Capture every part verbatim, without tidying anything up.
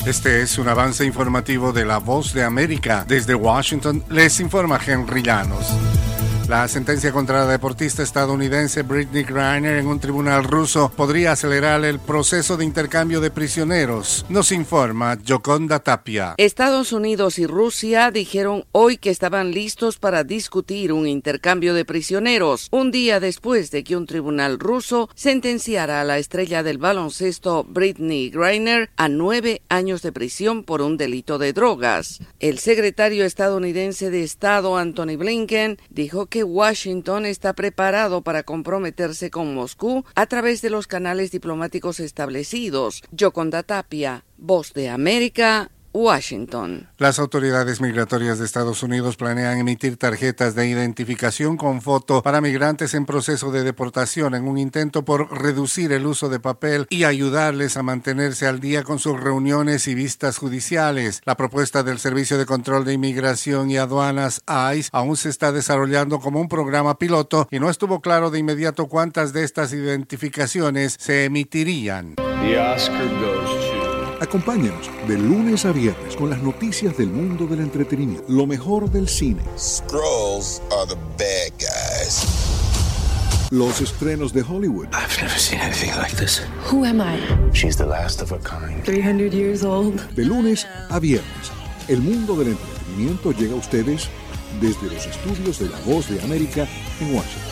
Este es un avance informativo de La Voz de América. Desde Washington les informa Henry Llanos. La sentencia contra la deportista estadounidense Brittney Griner en un tribunal ruso podría acelerar el proceso de intercambio de prisioneros. Nos informa Yoconda Tapia. Estados Unidos y Rusia dijeron hoy que estaban listos para discutir un intercambio de prisioneros, un día después de que un tribunal ruso sentenciara a la estrella del baloncesto Brittney Griner a nueve años de prisión por un delito de drogas. El secretario estadounidense de Estado Antony Blinken dijo que Washington está preparado para comprometerse con Moscú a través de los canales diplomáticos establecidos. Yoconda Tapia, Voz de América, Washington. Las autoridades migratorias de Estados Unidos planean emitir tarjetas de identificación con foto para migrantes en proceso de deportación en un intento por reducir el uso de papel y ayudarles a mantenerse al día con sus reuniones y vistas judiciales. La propuesta del Servicio de Control de Inmigración y Aduanas I C E aún se está desarrollando como un programa piloto y no estuvo claro de inmediato cuántas de estas identificaciones se emitirían. The Oscar goes to... Acompáñanos de lunes a viernes con las noticias del mundo del entretenimiento, lo mejor del cine. Skrulls are the bad guys. Los estrenos de Hollywood. I've never seen anything like this. Who am I? She's the last of a kind. three hundred years old. De lunes a viernes, el mundo del entretenimiento llega a ustedes desde los estudios de La Voz de América en Washington.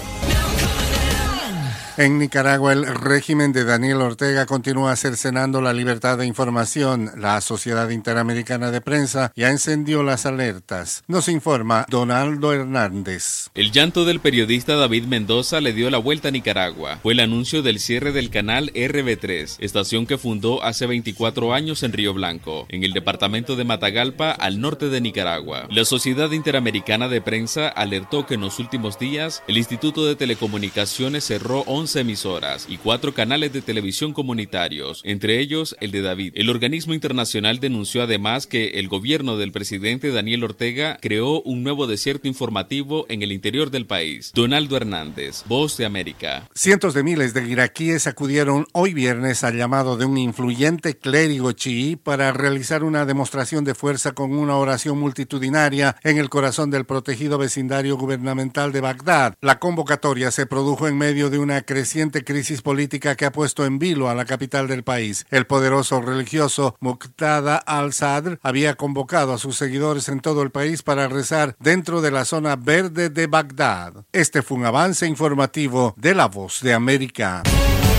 En Nicaragua, el régimen de Daniel Ortega continúa cercenando la libertad de información. La Sociedad Interamericana de Prensa ya encendió las alertas. Nos informa Donaldo Hernández. El llanto del periodista David Mendoza le dio la vuelta a Nicaragua. Fue el anuncio del cierre del canal R B tres, estación que fundó hace veinticuatro años en Río Blanco, en el departamento de Matagalpa, al norte de Nicaragua. La Sociedad Interamericana de Prensa alertó que en los últimos días el Instituto de Telecomunicaciones cerró once emisoras y cuatro canales de televisión comunitarios, entre ellos el de David. El organismo internacional denunció además que el gobierno del presidente Daniel Ortega creó un nuevo desierto informativo en el interior del país. Donaldo Hernández, Voz de América. Cientos de miles de iraquíes acudieron hoy viernes al llamado de un influyente clérigo chií para realizar una demostración de fuerza con una oración multitudinaria en el corazón del protegido vecindario gubernamental de Bagdad. La convocatoria se produjo en medio de una creciente crisis política que ha puesto en vilo a la capital del país. El poderoso religioso Muqtada al-Sadr había convocado a sus seguidores en todo el país para rezar dentro de la zona verde de Bagdad. Este fue un avance informativo de La Voz de América.